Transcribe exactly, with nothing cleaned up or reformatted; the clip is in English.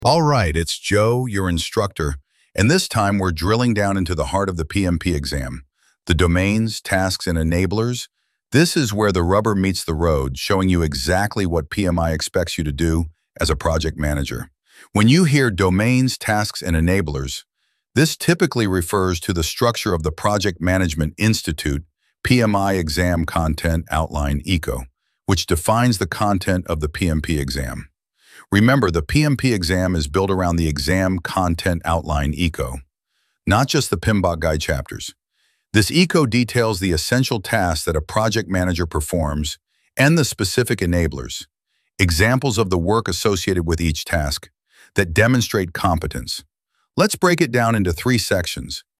All right, it's Joe, your instructor, and this time we're drilling down into the heart of the P M P exam, the domains, tasks, and enablers. This is where the rubber meets the road, showing you exactly what P M I expects you to do as a project manager. When you hear domains, tasks, and enablers, this typically refers to the structure of the Project Management Institute P M I Exam Content Outline ECO, which defines the content of the P M P exam. Remember, the P M P exam is built around the Exam Content Outline ECO, not just the P M B O K Guide chapters. This ECO details the essential tasks that a project manager performs and the specific enablers, examples of the work associated with each task that demonstrate competence. Let's break it down into three sections.